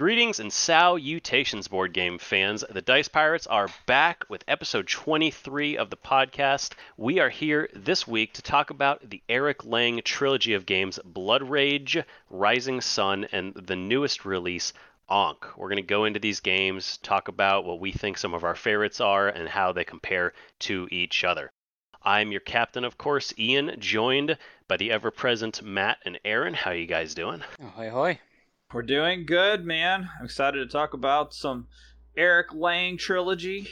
Greetings and salutations, board game fans. The Dice Pirates are back with episode 23 of the podcast. We are here this week to talk about the Eric Lang trilogy of games, Blood Rage, Rising Sun, and the newest release, Ankh. We're going to go into these games, talk about what we think some of our favorites are, and how they compare to each other. I'm your captain, of course, Ian, joined by the ever-present Matt and Aaron. How are you guys doing? Ahoy, hoy. We're doing good, man. I'm excited to talk about some Eric Lang trilogy.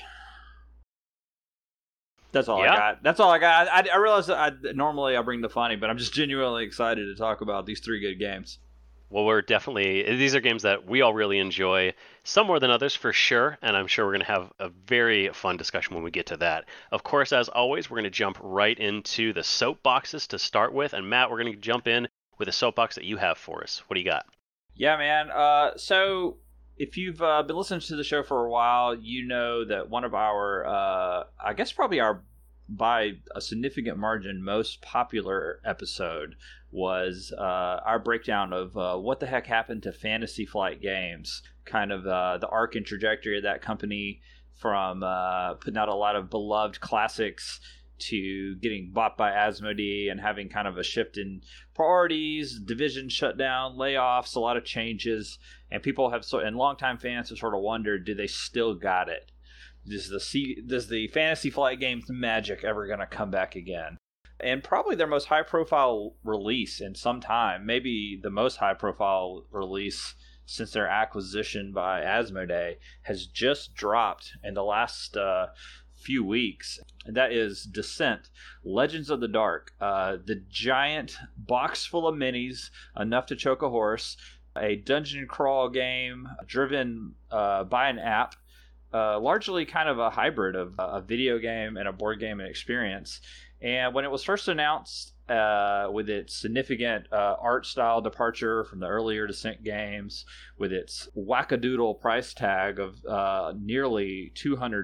That's all I got. That's all I got. I realize that normally I bring the funny, but I'm just genuinely excited to talk about these three good games. Well, these are games that we all really enjoy, some more than others for sure, and I'm sure we're going to have a very fun discussion when we get to that. Of course, as always, we're going to jump right into the soapboxes to start with, and Matt, we're going to jump in with a soapbox that you have for us. What do you got? Yeah, man. So if you've been listening to the show for a while, you know that one of our, I guess probably our, by a significant margin, most popular episode was our breakdown of what the heck happened to Fantasy Flight Games, kind of the arc and trajectory of that company from putting out a lot of beloved classics to getting bought by Asmodee and having kind of a shift in priorities, division shutdown, layoffs, a lot of changes, and people have and longtime fans have sort of wondered, do they still got it? Does the Fantasy Flight Games magic ever going to come back again? And probably their most high-profile release in some time, maybe the most high-profile release since their acquisition by Asmodee, has just dropped in the last few weeks, and that is Descent, Legends of the Dark, the giant box full of minis, enough to choke a horse, a dungeon crawl game driven by an app, largely kind of a hybrid of a video game and a board game experience. And when it was first announced, with its significant art style departure from the earlier Descent games, with its wackadoodle price tag of nearly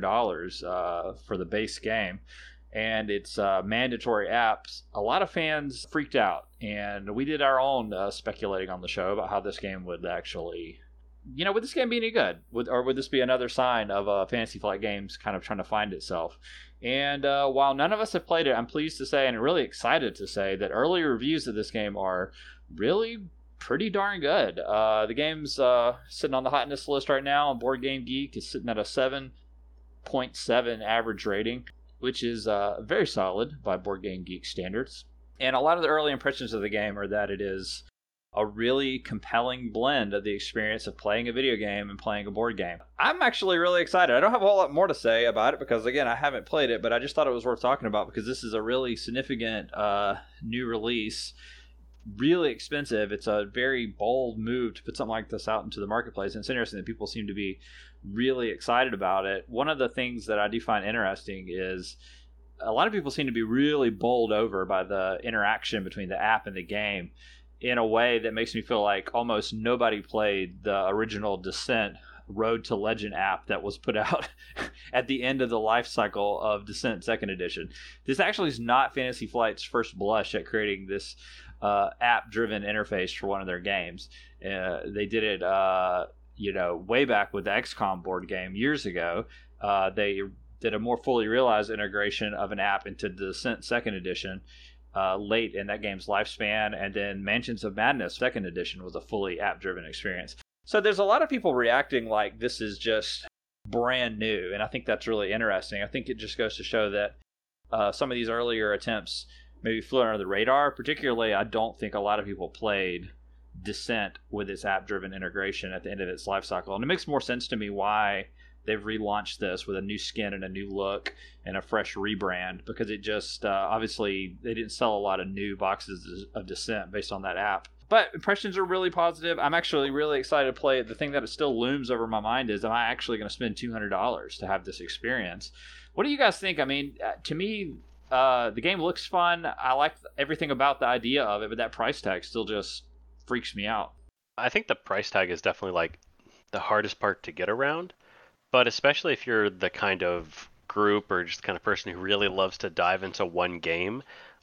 $200 for the base game, and its mandatory apps, a lot of fans freaked out. And we did our own speculating on the show about how this game would actually, would this game be any good? Or would this be another sign of Fantasy Flight Games kind of trying to find itself? And while none of us have played it, I'm pleased to say and really excited to say that early reviews of this game are really pretty darn good. The game's sitting on the hotness list right now on Board Game Geek. It's sitting at a 7.7 average rating, which is very solid by Board Game Geek standards. And a lot of the early impressions of the game are that it is a really compelling blend of the experience of playing a video game and playing a board game. I'm actually really excited. I don't have a whole lot more to say about it because, again, I haven't played it, but I just thought it was worth talking about because this is a really significant new release. Really expensive. It's a very bold move to put something like this out into the marketplace, and it's interesting that people seem to be really excited about it. One of the things that I do find interesting is a lot of people seem to be really bowled over by the interaction between the app and the game, in a way that makes me feel like almost nobody played the original Descent Road to Legend app that was put out at the end of the life cycle of Descent 2nd Edition. This actually is not Fantasy Flight's first blush at creating this app-driven interface for one of their games. They did it, way back with the XCOM board game years ago. They did a more fully realized integration of an app into Descent 2nd Edition late in that game's lifespan, and then Mansions of Madness 2nd Edition was a fully app-driven experience. So there's a lot of people reacting like this is just brand new, and I think that's really interesting. I think it just goes to show that some of these earlier attempts maybe flew under the radar. Particularly, I don't think a lot of people played Descent with its app-driven integration at the end of its life cycle, and it makes more sense to me why they've relaunched this with a new skin and a new look and a fresh rebrand, because it just obviously they didn't sell a lot of new boxes of Descent based on that app. But impressions are really positive. I'm actually really excited to play it. The thing that it still looms over my mind is, am I actually going to spend $200 to have this experience? What do you guys think? I mean, to me, the game looks fun. I like everything about the idea of it, but that price tag still just freaks me out. I think the price tag is definitely like the hardest part to get around. But especially if you're the kind of group or just kind of person who really loves to dive into one game,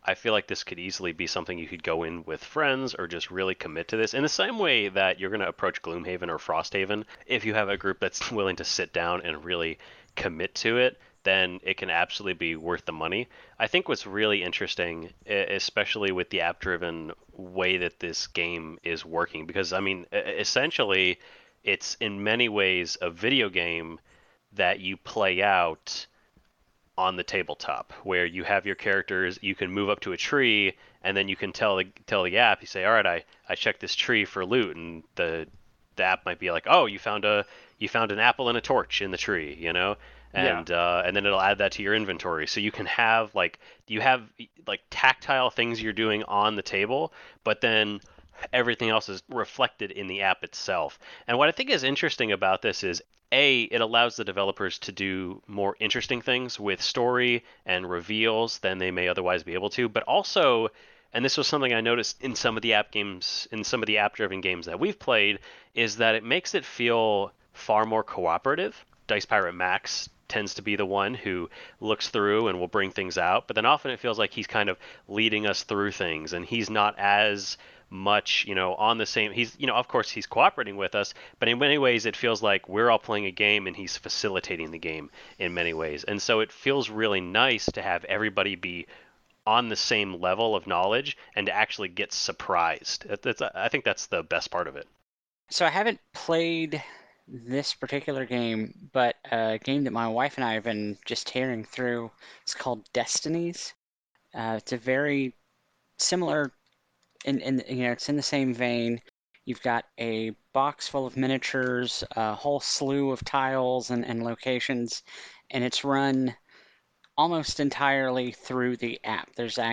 I feel like this could easily be something you could go in with friends or just really commit to this in the same way that you're going to approach Gloomhaven or Frosthaven. If you have a group that's willing to sit down and really commit to it, then it can absolutely be worth the money. I think what's really interesting, especially with the app-driven way that this game is working, because I mean, essentially, it's in many ways a video game that you play out on the tabletop, where you have your characters, you can move up to a tree, and then you can tell the app, you say, all right, I checked this tree for loot, and the app might be like, oh, you found an apple and a torch in the tree, you know, Yeah. and then it'll add that to your inventory, so you can have like tactile things you're doing on the table, but then everything else is reflected in the app itself. And what I think is interesting about this is it allows the developers to do more interesting things with story and reveals than they may otherwise be able to, but also, and this was something I noticed in some of the app-driven games that we've played, is that it makes it feel far more cooperative. Dice Pirate Max tends to be the one who looks through and will bring things out, but then often it feels like he's kind of leading us through things, and he's not as much, on the same. He's, of course, he's cooperating with us, but in many ways, it feels like we're all playing a game and he's facilitating the game in many ways. And so it feels really nice to have everybody be on the same level of knowledge and to actually get surprised. I think that's the best part of it. So I haven't played this particular game, but a game that my wife and I have been just tearing through is called Destinies. It's a very similar, it's in the same vein. You've got a box full of miniatures, a whole slew of tiles and locations, and it's run almost entirely through the app.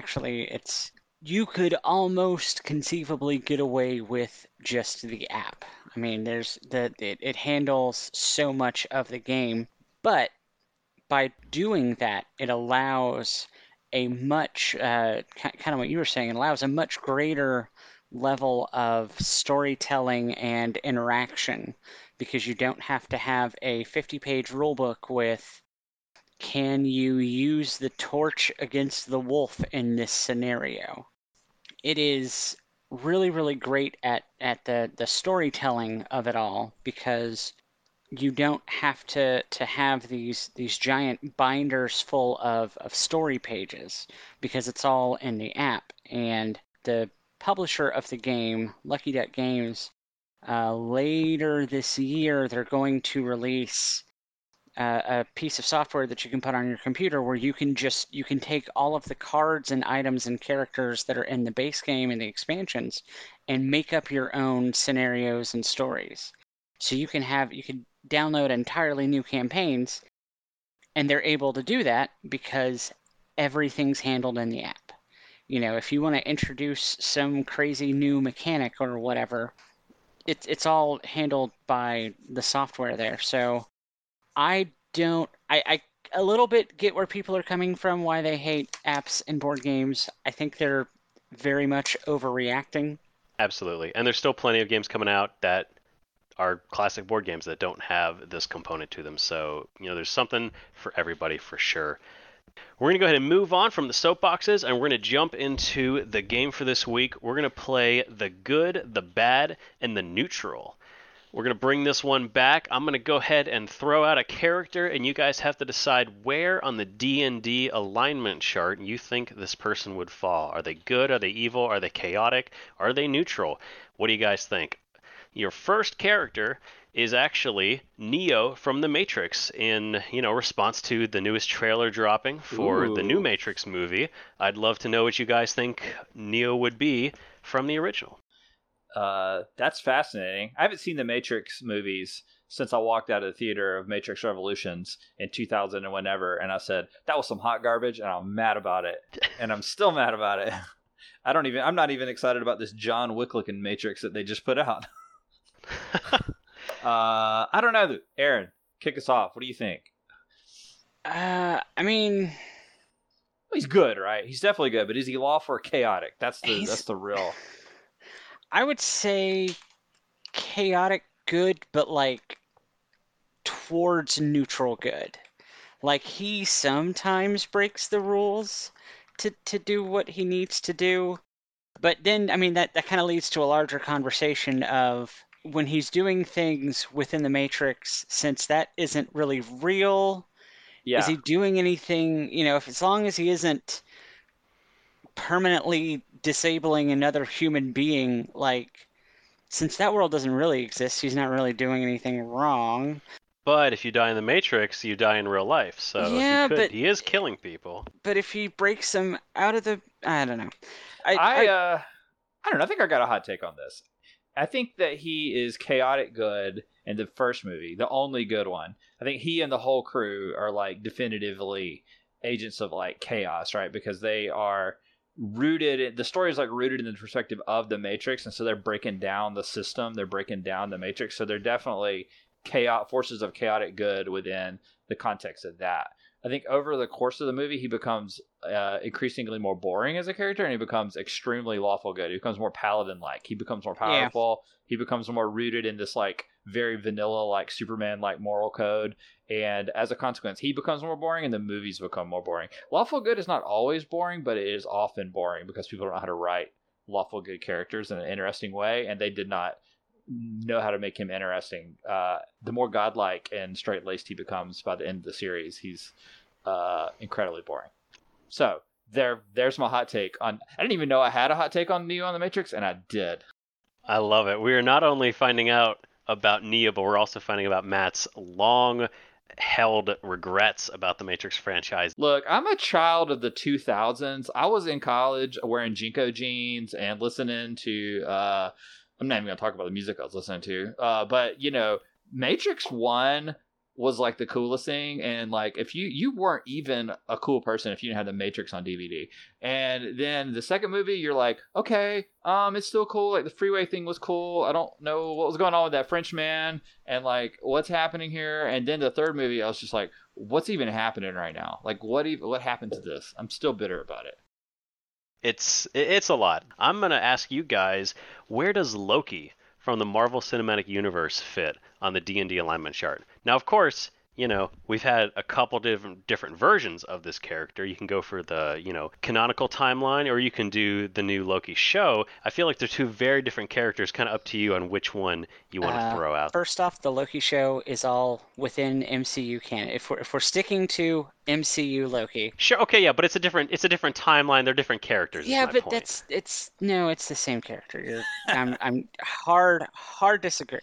You could almost conceivably get away with just the app. I mean, it handles so much of the game, but by doing that, it allows a much kind of what you were saying. It allows a much greater level of storytelling and interaction because you don't have to have a 50-page rulebook with can you use the torch against the wolf in this scenario. It is really, really great at the storytelling of it all because you don't have to have these giant binders full of story pages because it's all in the app. And the publisher of the game, Lucky Duck Games, later this year they're going to release a piece of software that you can put on your computer where you can take all of the cards and items and characters that are in the base game and the expansions and make up your own scenarios and stories. So you can download entirely new campaigns, and they're able to do that because everything's handled in the app. If you want to introduce some crazy new mechanic or whatever, it's all handled by the software there. So I a little bit get where people are coming from, why they hate apps and board games. I think they're very much overreacting. Absolutely. And there's still plenty of games coming out that are classic board games that don't have this component to them. So, there's something for everybody for sure. We're going to go ahead and move on from the soapboxes, and we're going to jump into the game for this week. We're going to play the good, the bad, and the neutral. We're going to bring this one back. I'm going to go ahead and throw out a character, and you guys have to decide where on the D&D alignment chart you think this person would fall. Are they good? Are they evil? Are they chaotic? Are they neutral? What do you guys think? Your first character is actually Neo from The Matrix in, response to the newest trailer dropping for the new Matrix movie. I'd love to know what you guys think Neo would be from the original. That's fascinating. I haven't seen the Matrix movies since I walked out of the theater of Matrix Revolutions in 2000 and whenever, and I said, that was some hot garbage, and I'm mad about it. And I'm still mad about it. I'm not even excited about this John Wick-looking Matrix that they just put out. I don't know. Aaron, kick us off. What do you think? I mean, he's good, right? He's definitely good, but is he lawful or chaotic? That's the real. I would say chaotic good, but like towards neutral good. Like he sometimes breaks the rules to do what he needs to do. But then, I mean, that kind of leads to a larger conversation of when he's doing things within the Matrix, since that isn't really real, is he doing anything, if as long as he isn't permanently disabling another human being, like, since that world doesn't really exist, he's not really doing anything wrong. But if you die in the Matrix, you die in real life. So Yeah, he is killing people. But if he breaks them out of the, I don't know. I don't know. I think I got a hot take on this. I think that he is chaotic good in the first movie, the only good one. I think he and the whole crew are like definitively agents of like chaos, right? Because they are the story is like rooted in the perspective of the Matrix, and so they're breaking down the system, they're breaking down the Matrix, so they're definitely forces of chaotic good within the context of that. I think over the course of the movie, he becomes increasingly more boring as a character, and he becomes extremely lawful good. He becomes more paladin-like. He becomes more powerful. Yeah. He becomes more rooted in this like very vanilla, like Superman-like moral code. And as a consequence, he becomes more boring, and the movies become more boring. Lawful good is not always boring, but it is often boring because people don't know how to write lawful good characters in an interesting way, and they did not know how to make him interesting. The more godlike and straight-laced he becomes by the end of the series, he's incredibly boring. So there's my hot take on. I didn't even know I had a hot take on Neo on the Matrix, and I did. I love it. We are not only finding out about Neo, but we're also finding about Matt's long-held regrets about the Matrix franchise. Look, I'm a child of the 2000s. I was in college wearing Jinko jeans and listening to. I'm not even going to talk about the music I was listening to. But, Matrix 1 was like the coolest thing. And like, if you weren't even a cool person if you didn't have the Matrix on DVD. And then the second movie, you're like, okay, it's still cool. Like the freeway thing was cool. I don't know what was going on with that French man and like what's happening here. And then the third movie, I was just like, what's even happening right now? Like what happened to this? I'm still bitter about it. It's a lot. I'm going to ask you guys, where does Loki from the Marvel Cinematic Universe fit on the D&D alignment chart? Now, of course, we've had a couple different versions of this character. You can go for the, canonical timeline, or you can do the new Loki show. I feel like they're two very different characters, kind of up to you on which one you want to throw out. First off, the Loki show is all within MCU canon. If we're sticking to MCU Loki. Sure, okay, yeah, but it's a different timeline. They're different characters. Yeah, but point. it's the same character. I'm hard disagree.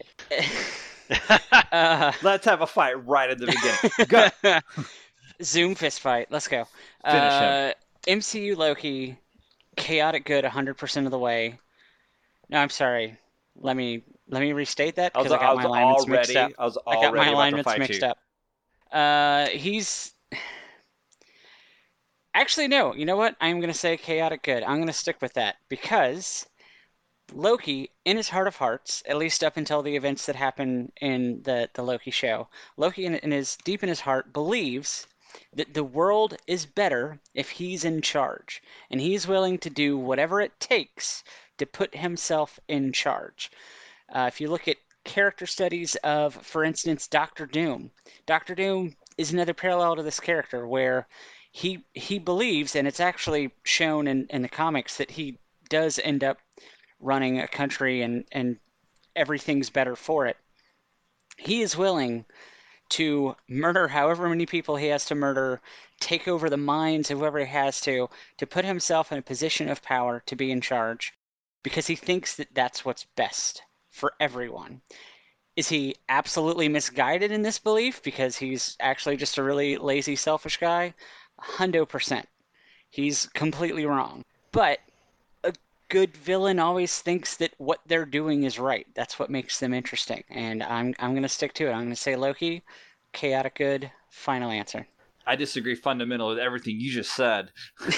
Let's have a fight right at the beginning. Go. Zoom fist fight. Let's go. Finish him. MCU Loki, chaotic good 100% of the way. No, I'm sorry. Let me restate that because I got my alignments mixed up. I got my alignments mixed up. He's actually no. You know what? I'm gonna say chaotic good. I'm gonna stick with that because Loki, in his heart of hearts, at least up until the events that happen in the Loki show, Loki deep in his heart believes that the world is better if he's in charge, and he's willing to do whatever it takes to put himself in charge. If you look at character studies of, for instance, Doctor Doom is another parallel to this character where he believes, and it's actually shown in the comics, that he does end up running a country and everything's better for it. He is willing to murder however many people he has to murder, take over the minds of whoever he has to put himself in a position of power to be in charge because he thinks that that's what's best for everyone. Is he absolutely misguided in this belief because he's actually just a really lazy, selfish guy? 100%. He's completely wrong. But good villain always thinks that what they're doing is right. That's what makes them interesting. And I'm going to stick to it. I'm going to say Loki, chaotic good, final answer. I disagree fundamentally with everything you just said.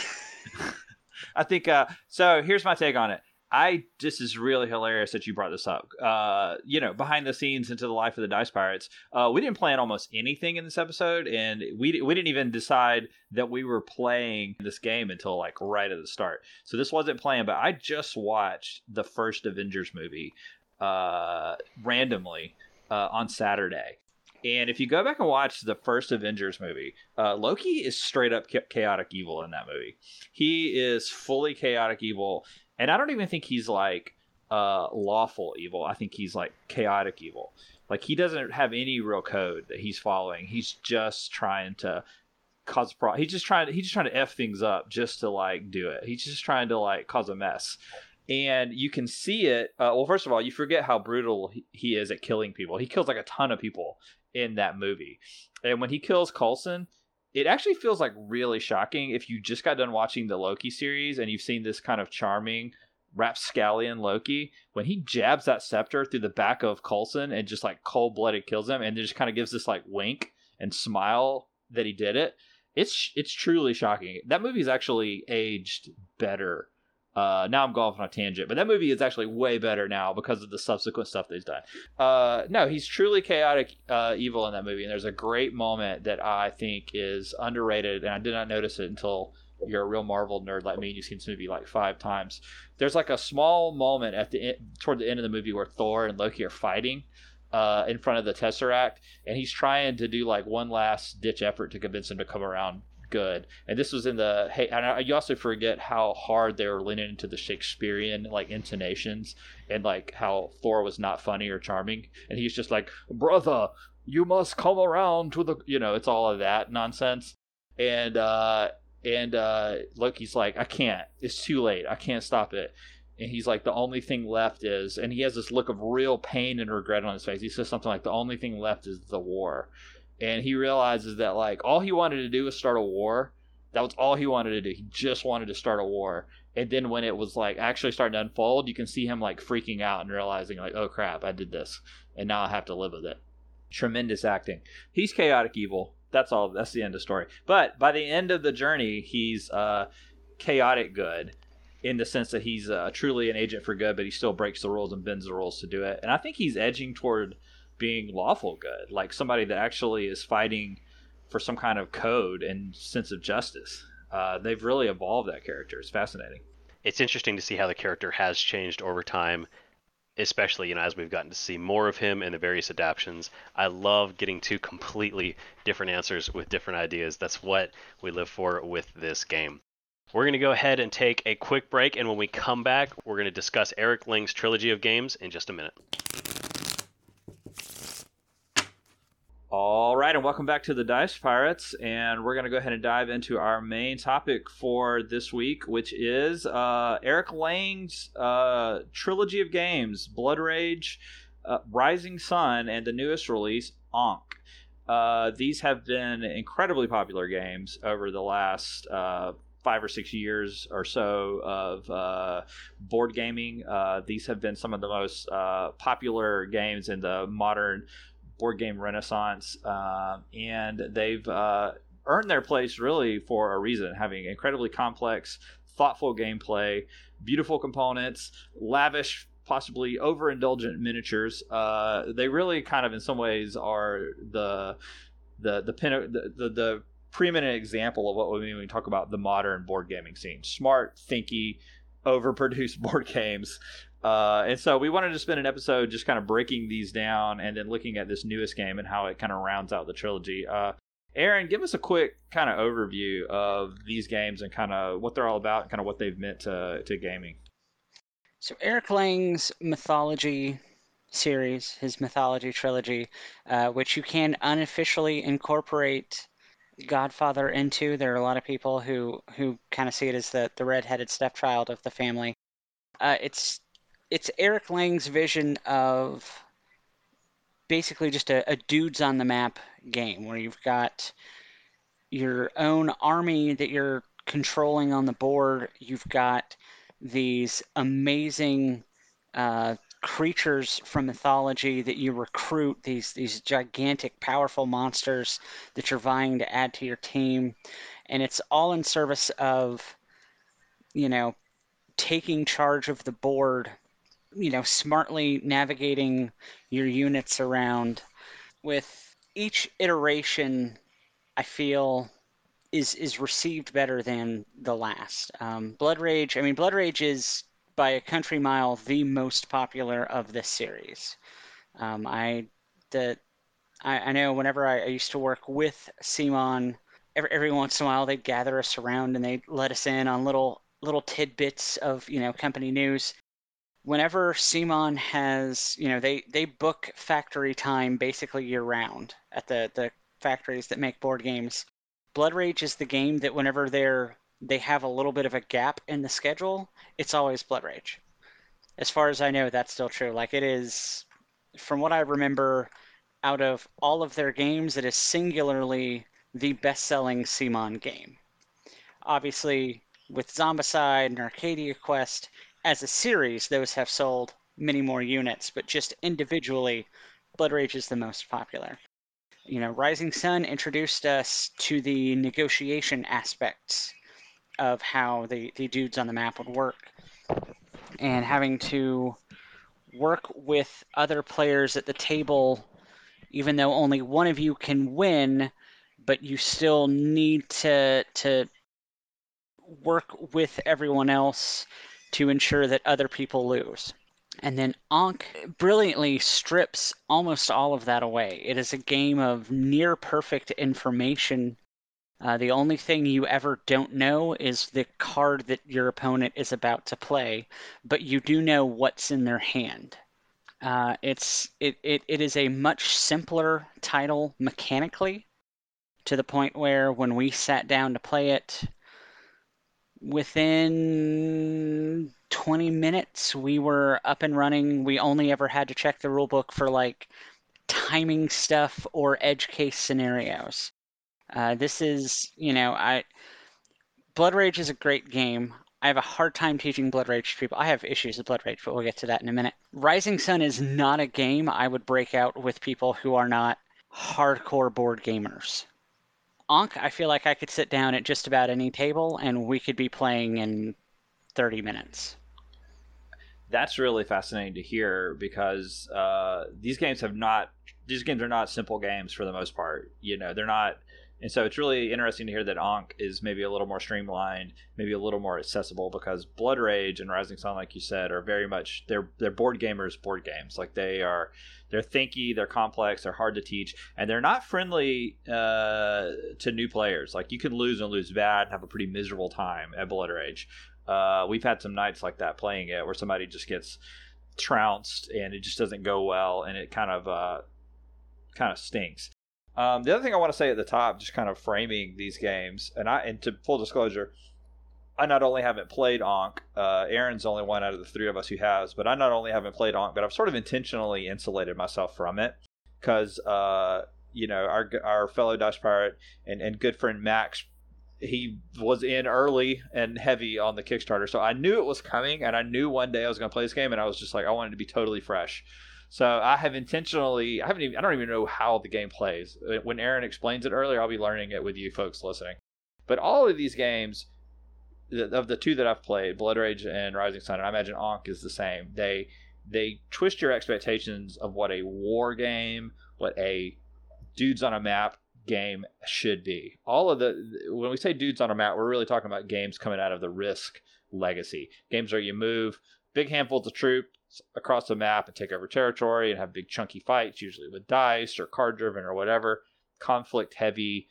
I think, so here's my take on it. This is really hilarious that you brought this up. Behind the scenes into the life of the Dice Pirates, we didn't plan almost anything in this episode, and we didn't even decide that we were playing this game until like right at the start. So this wasn't planned, but I just watched the first Avengers movie randomly on Saturday. And if you go back and watch the first Avengers movie, Loki is straight up chaotic evil in that movie. He is fully chaotic evil, and I don't even think he's like lawful evil. I think he's like chaotic evil. Like he doesn't have any real code that he's following. He's just trying to cause a problem. He's just trying to f things up just to like do it. He's just trying to like cause a mess. And you can see it. Well, first of all, you forget how brutal he is at killing people. He kills like a ton of people in that movie. And when he kills Coulson, it actually feels like really shocking if you just got done watching the Loki series and you've seen this kind of charming rapscallion Loki. When he jabs that scepter through the back of Coulson and just like cold-blooded kills him and just kind of gives this like wink and smile that he did it, it's truly shocking. That movie's actually aged better. Now I'm going off on a tangent, but that movie is actually way better now because of the subsequent stuff that he's done. No, he's truly chaotic evil in that movie, and there's a great moment that I think is underrated, and I did not notice it until you're a real Marvel nerd like me, and you've seen this movie like 5 times. There's like a small moment at toward the end of the movie where Thor and Loki are fighting in front of the Tesseract, and he's trying to do like one last ditch effort to convince him to come around good. And this was in the and you also forget how hard they were leaning into the Shakespearean like intonations and like how Thor was not funny or charming, and he's just like, brother, you must come around to the, it's all of that nonsense. And Loki's like, I can't, it's too late, I can't stop it. And he's like, the only thing left is, and he has this look of real pain and regret on his face. He says something like, the only thing left is the war. And he realizes that like all he wanted to do was start a war. That was all he wanted to do. He just wanted to start a war. And then when it was like actually starting to unfold, you can see him like freaking out and realizing like, oh crap, I did this, and now I have to live with it. Tremendous acting. He's chaotic evil. That's all. That's the end of the story. But by the end of the journey, he's chaotic good, in the sense that he's truly an agent for good, but he still breaks the rules and bends the rules to do it. And I think he's edging toward being lawful good, like somebody that actually is fighting for some kind of code and sense of justice. They've really evolved that character. It's fascinating. It's interesting to see how the character has changed over time, especially as we've gotten to see more of him in the various adaptions. I love getting 2 completely different answers with different ideas. That's what we live for with this game. We're going to go ahead and take a quick break, and when we come back, we're going to discuss Eric Lang's trilogy of games in just a minute. All right, and welcome back to the Dice Pirates, and we're going to go ahead and dive into our main topic for this week, which is Eric Lang's trilogy of games, Blood Rage, Rising Sun, and the newest release, Ankh. These have been incredibly popular games over the last 5 or 6 years or so of board gaming. These have been some of the most popular games in the modern board game renaissance, and they've earned their place really for a reason, having incredibly complex, thoughtful gameplay, beautiful components, lavish, possibly overindulgent miniatures. They really kind of in some ways are the preeminent example of what we mean when we talk about the modern board gaming scene. Smart, thinky, overproduced board games. And so we wanted to spend an episode just kind of breaking these down and then looking at this newest game and how it kind of rounds out the trilogy. Aaron, give us a quick kind of overview of these games and kind of what they're all about and kind of what they've meant to gaming. So Eric Lang's Mythology series, his Mythology trilogy, which you can unofficially incorporate Godfather into. There are a lot of people who kind of see it as the redheaded stepchild of the family. It's Eric Lang's vision of basically just a dudes on the map game where you've got your own army that you're controlling on the board. You've got these amazing creatures from mythology that you recruit, these gigantic, powerful monsters that you're vying to add to your team. And it's all in service of, taking charge of the board, smartly navigating your units around. With each iteration, I feel is received better than the last. Blood Rage is by a country mile the most popular of this series. I I know whenever I used to work with CMON, every once in a while they'd gather us around and they'd let us in on little tidbits of company news. Whenever CMON has, they book factory time basically year round at the factories that make board games. Blood Rage is the game that whenever they have a little bit of a gap in the schedule, it's always Blood Rage. As far as I know, that's still true. Like, it is, from what I remember, out of all of their games, it is singularly the best-selling CMON game. Obviously, with Zombicide and Arcadia Quest, as a series, those have sold many more units, but just individually, Blood Rage is the most popular. Rising Sun introduced us to the negotiation aspects of how the dudes on the map would work, and having to work with other players at the table, even though only one of you can win, but you still need to work with everyone else to ensure that other people lose. And then Ankh brilliantly strips almost all of that away. It is a game of near perfect information. The only thing you ever don't know is the card that your opponent is about to play, but you do know what's in their hand. It is a much simpler title mechanically, to the point where when we sat down to play it, within 20 minutes we were up and running. We only ever had to check the rulebook for like timing stuff or edge case scenarios. This is, Blood Rage is a great game. I have a hard time teaching Blood Rage to people. I have issues with Blood Rage, but we'll get to that in a minute. Rising Sun is not a game I would break out with people who are not hardcore board gamers. Ankh, I feel like I could sit down at just about any table and we could be playing in 30 minutes. That's really fascinating to hear because these games are not simple games for the most part. They're not, and so it's really interesting to hear that Ankh is maybe a little more streamlined, maybe a little more accessible, because Blood Rage and Rising Sun, like you said, are very much they're board gamers board games. Like they're thinky, they're complex, they're hard to teach, and they're not friendly to new players. Like you can lose and lose bad and have a pretty miserable time at Blood Rage. We've had some nights like that playing it where somebody just gets trounced and it just doesn't go well, and it kind of stinks. The other thing I want to say at the top, just kind of framing these games, and to full disclosure, I not only haven't played Ankh, Aaron's the only one out of the three of us who has, but I not only haven't played Ankh, but I've sort of intentionally insulated myself from it because our fellow Dice Pirate and good friend Max, he was in early and heavy on the Kickstarter, so I knew it was coming, and I knew one day I was going to play this game, and I was just like, I wanted to be totally fresh. So I have intentionally, I don't even know how the game plays. When Aaron explains it earlier, I'll be learning it with you folks listening. But all of these games, of the two that I've played, Blood Rage and Rising Sun, and I imagine Ankh is the same, they twist your expectations of what a war game, what a dudes on a map game should be. When we say dudes on a map, we're really talking about games coming out of the Risk legacy. Games where you move big handfuls of troops across the map and take over territory and have big chunky fights, usually with dice or card driven or whatever. Conflict heavy,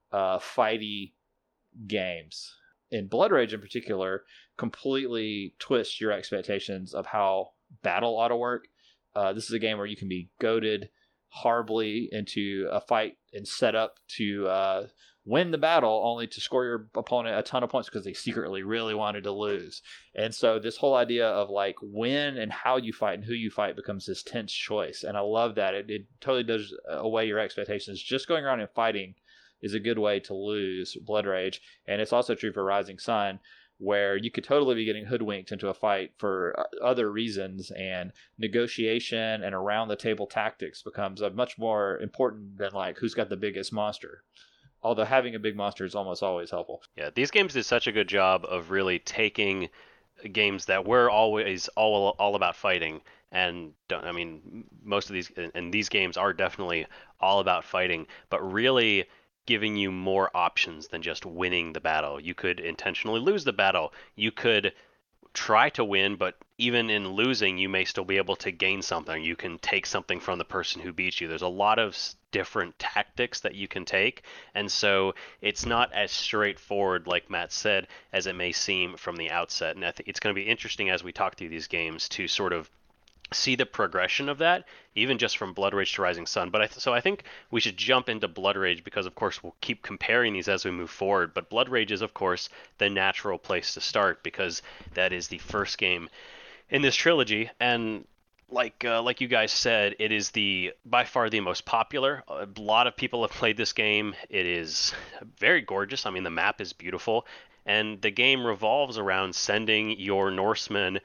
fighty games. In Blood Rage in particular, completely twist your expectations of how battle ought to work. This is a game where you can be goaded horribly into a fight and set up to win the battle, only to score your opponent a ton of points because they secretly really wanted to lose. And so this whole idea of like when and how you fight and who you fight becomes this tense choice. And I love that. It totally does away your expectations. Just going around and fighting is a good way to lose Blood Rage. And it's also true for Rising Sun, where you could totally be getting hoodwinked into a fight for other reasons, and negotiation and around the table tactics becomes a much more important than like who's got the biggest monster. Although having a big monster is almost always helpful. Yeah, these games did such a good job of really taking games that were always all about fighting, and I mean most of these games are definitely all about fighting, but really giving you more options than just winning the battle. You could intentionally lose the battle. You could try to win, but even in losing, you may still be able to gain something. You can take something from the person who beats you. There's a lot of different tactics that you can take, and so it's not as straightforward, like Matt said, as it may seem from the outset. And I think it's going to be interesting as we talk through these games to sort of see the progression of that, even just from Blood Rage to Rising Sun. But so I think we should jump into Blood Rage because, of course, we'll keep comparing these as we move forward. But Blood Rage is, of course, the natural place to start because that is the first game in this trilogy, and like you guys said, it is by far the most popular. A lot of people have played this game. It is very gorgeous. I mean, the map is beautiful, and the game revolves around sending your Norsemen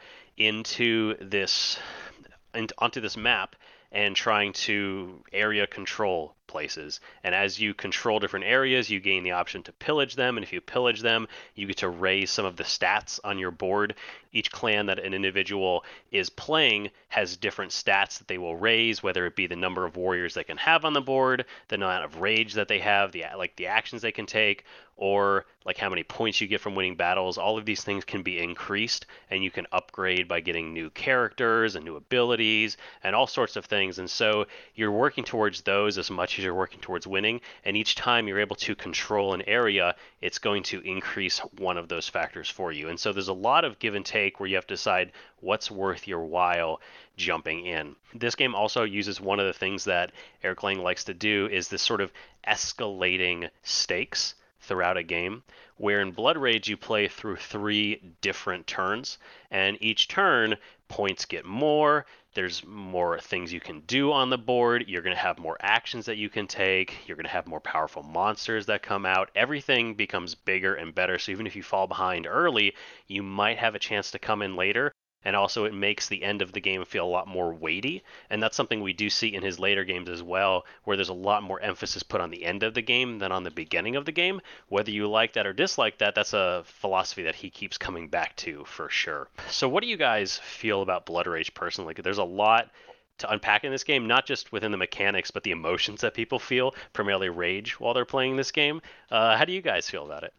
onto this map and trying to area control places. And as you control different areas, you gain the option to pillage them, and if you pillage them, you get to raise some of the stats on your board. Each clan that an individual is playing has different stats that they will raise, whether it be the number of warriors they can have on the board, the amount of rage that they have, the actions they can take, or like how many points you get from winning battles. All of these things can be increased, and you can upgrade by getting new characters and new abilities and all sorts of things. And so you're working towards those as much as you're working towards winning, and each time you're able to control an area, it's going to increase one of those factors for you. And so there's a lot of give and take where you have to decide what's worth your while jumping in. This game also uses one of the things that Eric Lang likes to do is this sort of escalating stakes throughout a game, where in Blood Rage you play through 3 different turns, and each turn points get more, there's more things you can do on the board, you're going to have more actions that you can take, you're going to have more powerful monsters that come out, everything becomes bigger and better, so even if you fall behind early, you might have a chance to come in later. And also it makes the end of the game feel a lot more weighty, and that's something we do see in his later games as well, where there's a lot more emphasis put on the end of the game than on the beginning of the game. Whether you like that or dislike that, that's a philosophy that he keeps coming back to for sure. So what do you guys feel about Blood Rage personally? There's a lot to unpack in this game, not just within the mechanics, but the emotions that people feel, primarily rage, while they're playing this game. How do you guys feel about it?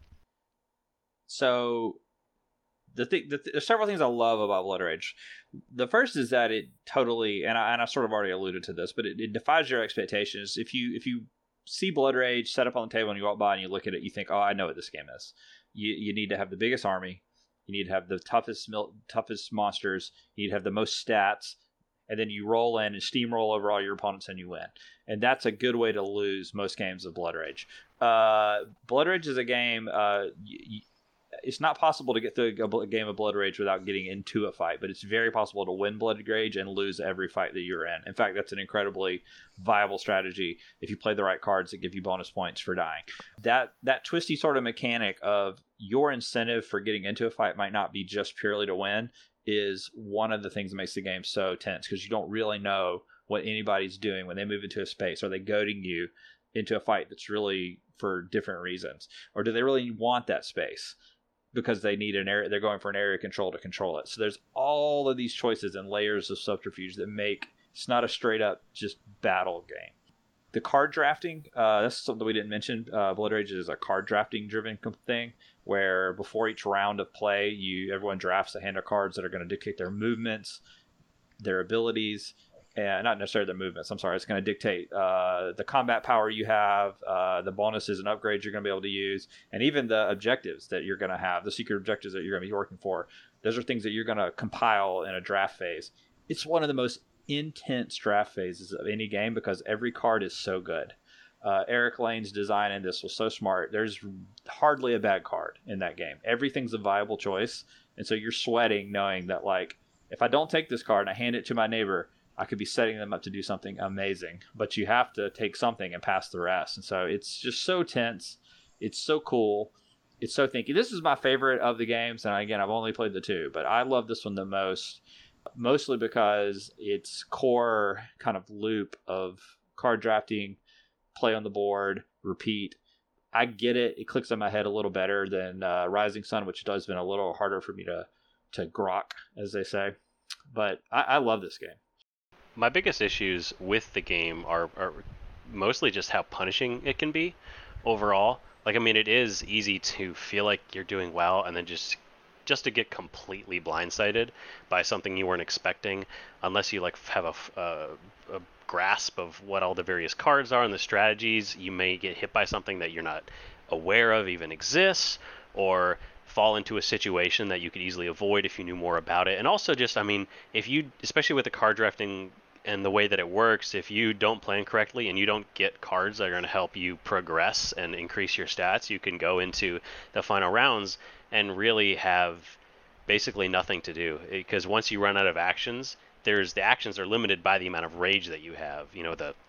So there's several things I love about Blood Rage. The first is that it totally, and I sort of already alluded to this, but it defies your expectations. If you see Blood Rage set up on the table and you walk by and you look at it, you think, oh, I know what this game is. You need to have the biggest army, you need to have the toughest monsters, you need to have the most stats, and then you roll in and steamroll over all your opponents and you win. And that's a good way to lose most games of Blood Rage. Blood Rage is a game. It's not possible to get through a game of Blood Rage without getting into a fight, but it's very possible to win Blood Rage and lose every fight that you're in. In fact, that's an incredibly viable strategy if you play the right cards that give you bonus points for dying. That twisty sort of mechanic of your incentive for getting into a fight might not be just purely to win is one of the things that makes the game so tense, because you don't really know what anybody's doing when they move into a space. Are they goading you into a fight that's really for different reasons? Or do they really want that space because they need an area, they're going for an area control to control it? So there's all of these choices and layers of subterfuge that make it's not a straight up just battle game. The card drafting, that's something we didn't mention. Blood Rage is a card drafting driven thing where before each round of play, everyone drafts a hand of cards that are going to dictate their movements, their abilities, and not necessarily their movements. I'm sorry, it's going to dictate the combat power you have, the bonuses and upgrades you're going to be able to use, and even the objectives that you're going to have, the secret objectives that you're going to be working for. Those are things that you're going to compile in a draft phase. It's one of the most intense draft phases of any game because every card is so good. Eric Lane's design in this was so smart. There's hardly a bad card in that game. Everything's a viable choice, and so you're sweating knowing that, like, if I don't take this card and I hand it to my neighbor, I could be setting them up to do something amazing. But you have to take something and pass the rest. And so it's just so tense. It's so cool. It's so thinky. This is my favorite of the games, and again, I've only played the 2, but I love this one the most, mostly because its core kind of loop of card drafting, play on the board, repeat. I get it. It clicks in my head a little better than Rising Sun, which has been a little harder for me to grok, as they say. But I love this game. My biggest issues with the game are mostly just how punishing it can be overall. Like, I mean, it is easy to feel like you're doing well and then just just to get completely blindsided by something you weren't expecting, unless you like have a grasp of what all the various cards are and the strategies. You may get hit by something that you're not aware of even exists, or fall into a situation that you could easily avoid if you knew more about it. And also just, I mean, if you, especially with the card drafting and the way that it works, if you don't plan correctly and you don't get cards that are going to help you progress and increase your stats, you can go into the final rounds and really have basically nothing to do, because once you run out of actions, the actions are limited by the amount of rage that you have. You know, the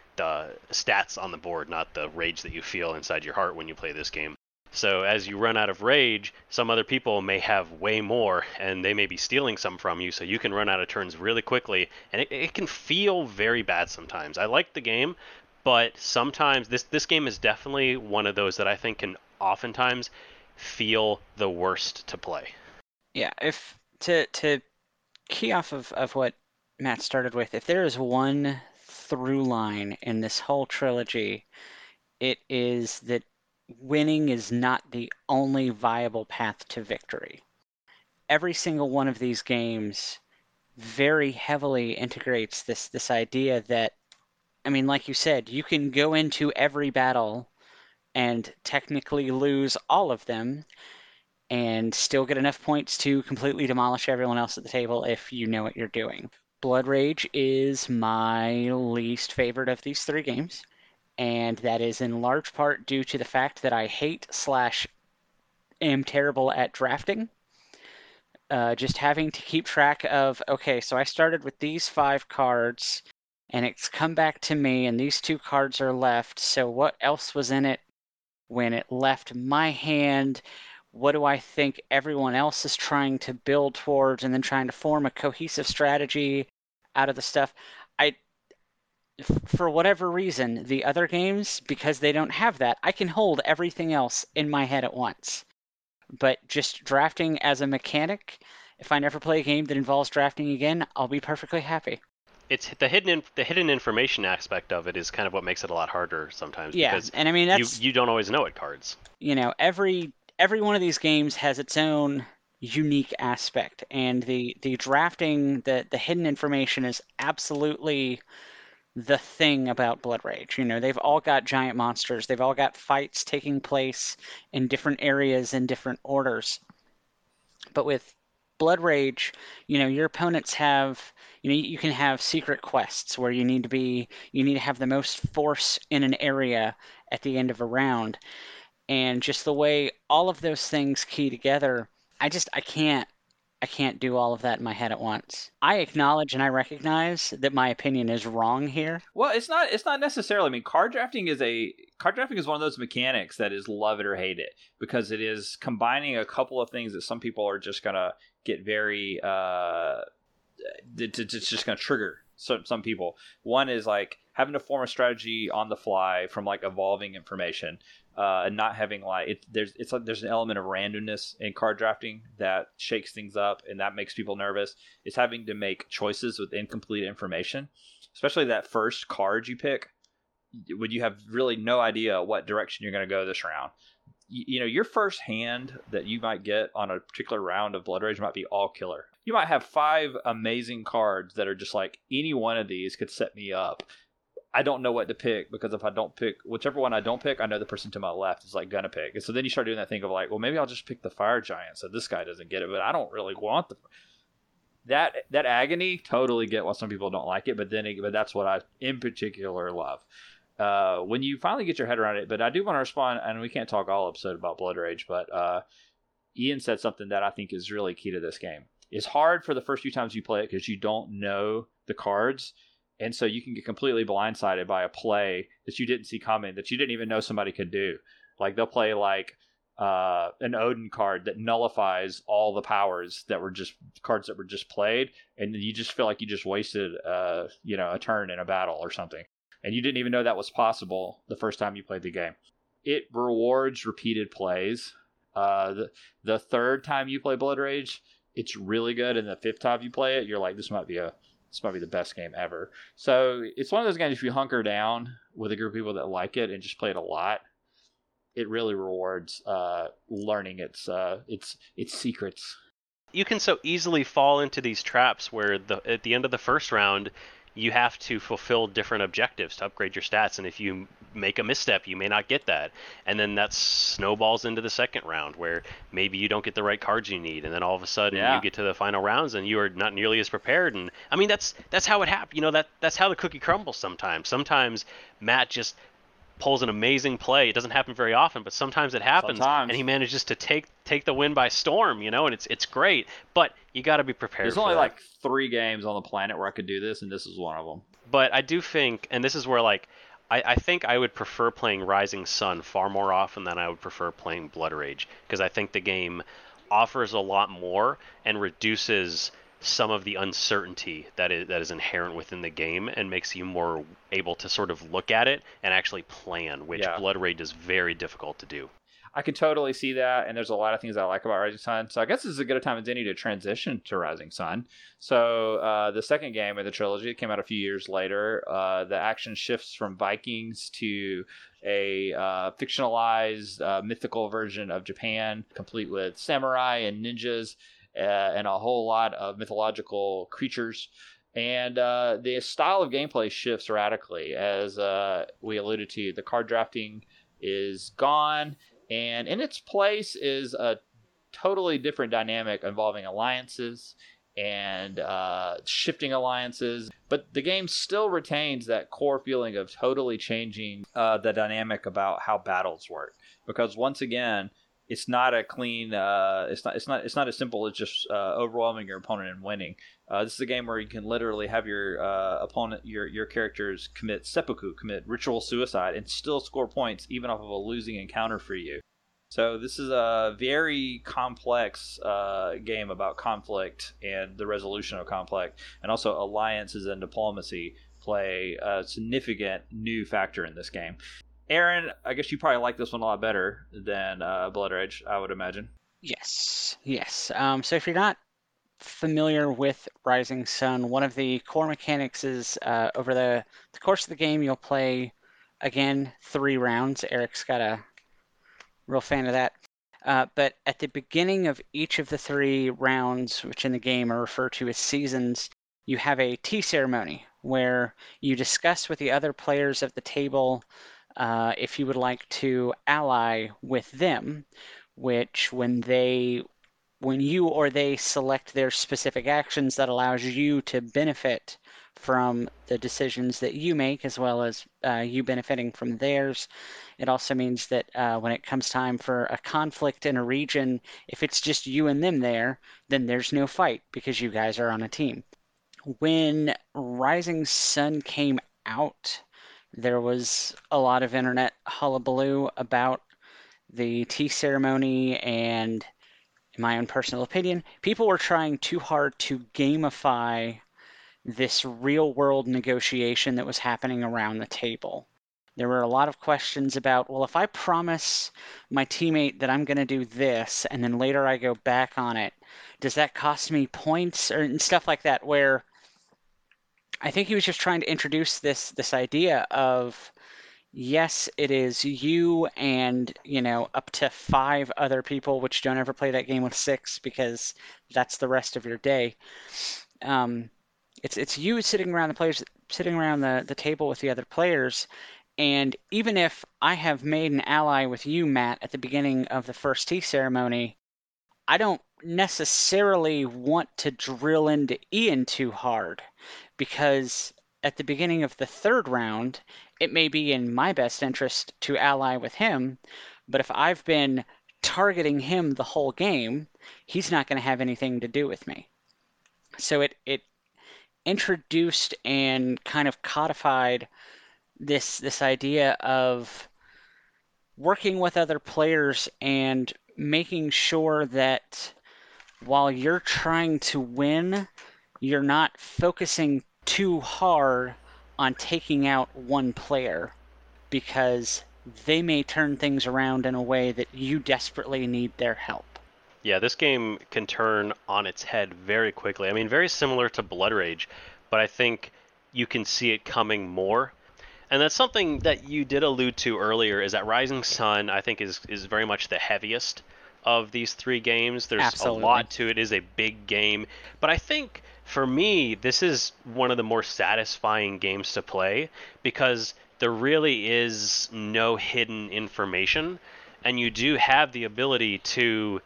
stats on the board, not the rage that you feel inside your heart when you play this game. So as you run out of rage, some other people may have way more, and they may be stealing some from you, so you can run out of turns really quickly, and it can feel very bad sometimes. I like the game, but sometimes this game is definitely one of those that I think can oftentimes feel the worst to play. Yeah, if to key off of what Matt started with, if there is one through line in this whole trilogy, it is that winning is not the only viable path to victory. Every single one of these games very heavily integrates this idea that, I mean, like you said, you can go into every battle and technically lose all of them and still get enough points to completely demolish everyone else at the table if you know what you're doing. Blood Rage is my least favorite of these three games, and that is in large part due to the fact that I hate / am terrible at drafting. Just having to keep track of, okay, so I started with these 5 cards, and it's come back to me, and these 2 cards are left, so what else was in it when it left my hand? What do I think everyone else is trying to build towards, and then trying to form a cohesive strategy out of the stuff? For whatever reason, the other games, because they don't have that, I can hold everything else in my head at once. But just drafting as a mechanic, if I never play a game that involves drafting again, I'll be perfectly happy. It's the hidden information aspect of it is kind of what makes it a lot harder sometimes. Yeah, because and I mean that's you don't always know it cards. You know, every one of these games has its own unique aspect, and the drafting, the hidden information is absolutely the thing about Blood Rage. You know, they've all got giant monsters. They've all got fights taking place in different areas in different orders. But with Blood Rage, you know, your opponents have, you know, you can have secret quests where you need to have the most force in an area at the end of a round. And just the way all of those things key together, I can't do all of that in my head at once. I acknowledge and I recognize that my opinion is wrong here. Well, it's not necessarily. I mean, card drafting is one of those mechanics that is love it or hate it, because it is combining a couple of things that some people are just gonna get very it's just gonna trigger some people. One is like having to form a strategy on the fly from like evolving information. And not having like there's an element of randomness in card drafting that shakes things up, and that makes people nervous. It's having to make choices with incomplete information, especially that first card you pick when you have really no idea what direction you're going to go this round. You know, your first hand that you might get on a particular round of Blood Rage might be all killer. You might have 5 amazing cards that are just like, any one of these could set me up. I don't know what to pick, because if I don't pick whichever one I don't pick, I know the person to my left is like gonna pick. And so then you start doing that thing of like, well, maybe I'll just pick the fire giant so this guy doesn't get it, but I don't really want that agony. Totally get why some people don't like it, but that's what I in particular love. When you finally get your head around it. But I do want to respond, and we can't talk all episode about Blood Rage, but Ian said something that I think is really key to this game. It's hard for the first few times you play it because you don't know the cards. And so you can get completely blindsided by a play that you didn't see coming, that you didn't even know somebody could do. Like they'll play like an Odin card that nullifies all the powers that were just cards that were just played, and then you just feel like you just wasted a turn in a battle or something, and you didn't even know that was possible the first time you played the game. It rewards repeated plays. The third time you play Blood Rage, it's really good, and the 5th time you play it, you're like, this might be the best game ever. So it's one of those games, if you hunker down with a group of people that like it and just play it a lot, it really rewards learning its secrets. You can so easily fall into these traps where at the end of the first round, you have to fulfill different objectives to upgrade your stats, and if you make a misstep, you may not get that, and then that snowballs into the second round where maybe you don't get the right cards you need, and then all of a sudden you get to the final rounds and you are not nearly as prepared. And I mean, that's how it happens. That's how the cookie crumbles sometimes. Sometimes Matt just pulls an amazing play. It doesn't happen very often, but sometimes it happens, and he manages to take the win by storm, and it's great. But you got to be prepared. There's only like 3 games on the planet where I could do this, and this is one of them. But I do think, and this is where I think I would prefer playing Rising Sun far more often than I would prefer playing Blood Rage, because I think the game offers a lot more and reduces some of the uncertainty that is inherent within the game and makes you more able to sort of look at it and actually plan, which Blood Rage is very difficult to do. I can totally see that, and there's a lot of things I like about Rising Sun. So I guess this is as good a time as any to transition to Rising Sun. So the second game of the trilogy, it came out a few years later. The action shifts from Vikings to a fictionalized mythical version of Japan, complete with samurai and ninjas, and a whole lot of mythological creatures. And the style of gameplay shifts radically. As we alluded to, the card drafting is gone, and in its place is a totally different dynamic involving alliances and shifting alliances. But the game still retains that core feeling of totally changing the dynamic about how battles work. Because once again, it's not a clean. It's not as simple as just overwhelming your opponent and winning. This is a game where you can literally have your opponent, your characters commit seppuku, commit ritual suicide, and still score points even off of a losing encounter for you. So this is a very complex game about conflict and the resolution of conflict, and also alliances and diplomacy play a significant new factor in this game. Aaron, I guess you probably like this one a lot better than Blood Rage, I would imagine. Yes. So if you're not familiar with Rising Sun, one of the core mechanics is over the course of the game, you'll play, again, 3 rounds. Eric's got a real fan of that. But at the beginning of each of the 3 rounds, which in the game are referred to as seasons, you have a tea ceremony where you discuss with the other players of the table if you would like to ally with them, which when you or they select their specific actions, that allows you to benefit from the decisions that you make, as well as you benefiting from theirs. It also means that when it comes time for a conflict in a region, if it's just you and them there, then there's no fight because you guys are on a team. When Rising Sun came out, there was a lot of internet hullabaloo about the tea ceremony, and in my own personal opinion, people were trying too hard to gamify this real-world negotiation that was happening around the table. There were a lot of questions about, well, if I promise my teammate that I'm going to do this, and then later I go back on it, does that cost me points? And stuff like that, where I think he was just trying to introduce this idea of, yes, it is you and, up to 5 other people, which don't ever play that game with 6 because that's the rest of your day. It's you sitting around the table with the other players, and even if I have made an ally with you, Matt, at the beginning of the first tea ceremony, I don't necessarily want to drill into Ian too hard, because at the beginning of the 3rd round, it may be in my best interest to ally with him, but if I've been targeting him the whole game, he's not going to have anything to do with me. So it introduced and kind of codified this idea of working with other players and making sure that while you're trying to win, you're not focusing too hard on taking out one player, because they may turn things around in a way that you desperately need their help. Yeah, this game can turn on its head very quickly. I mean, very similar to Blood Rage, but I think you can see it coming more. And that's something that you did allude to earlier, is that Rising Sun, I think, is very much the heaviest of these three games. There's Absolutely. a lot to it. It is a big game. But I think, for me, this is one of the more satisfying games to play because there really is no hidden information. And you do have the ability to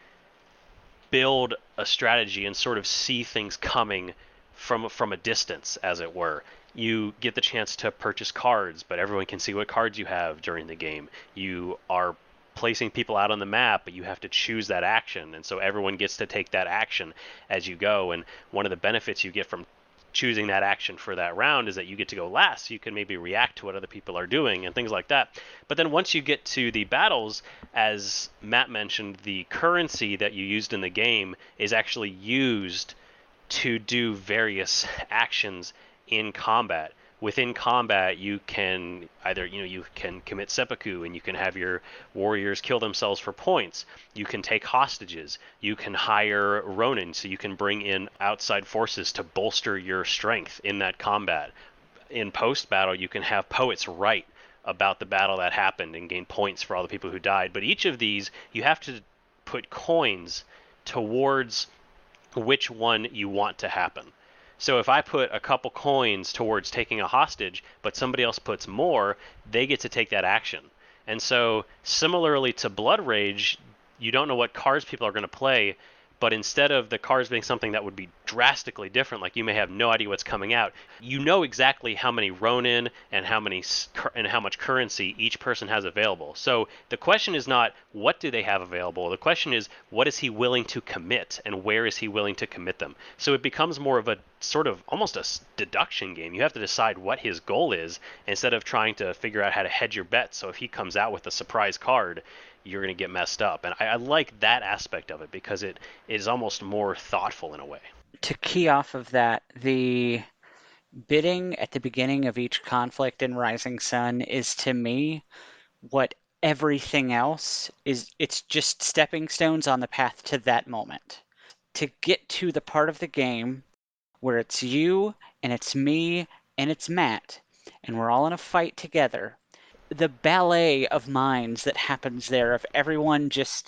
build a strategy and sort of see things coming from a distance, as it were. You get the chance to purchase cards, but everyone can see what cards you have during the game. You are placing people out on the map, but you have to choose that action, and so everyone gets to take that action as you go. And one of the benefits you get from choosing that action for that round is that you get to go last, so you can maybe react to what other people are doing and things like that. But then once you get to the battles, as Matt mentioned, the currency that you used in the game is actually used to do various actions in combat. Within combat, you can either, you can commit seppuku and you can have your warriors kill themselves for points. You can take hostages. You can hire Ronin, so you can bring in outside forces to bolster your strength in that combat. In post-battle, you can have poets write about the battle that happened and gain points for all the people who died. But each of these, you have to put coins towards which one you want to happen. So if I put a couple coins towards taking a hostage, but somebody else puts more, they get to take that action. And so similarly to Blood Rage, you don't know what cards people are going to play, but instead of the cards being something that would be drastically different, like you may have no idea what's coming out, you know exactly how many Ronin and how much currency each person has available. So the question is not what do they have available. The question is what is he willing to commit and where is he willing to commit them. So it becomes more of a sort of almost a deduction game. You have to decide what his goal is instead of trying to figure out how to hedge your bets. So if he comes out with a surprise card, you're going to get messed up. And I like that aspect of it because it is almost more thoughtful in a way. To key off of that, the bidding at the beginning of each conflict in Rising Sun is, to me, what everything else is. It's just stepping stones on the path to that moment. To get to the part of the game where it's you and it's me and it's Matt, and we're all in a fight together, the ballet of minds that happens there, of everyone just,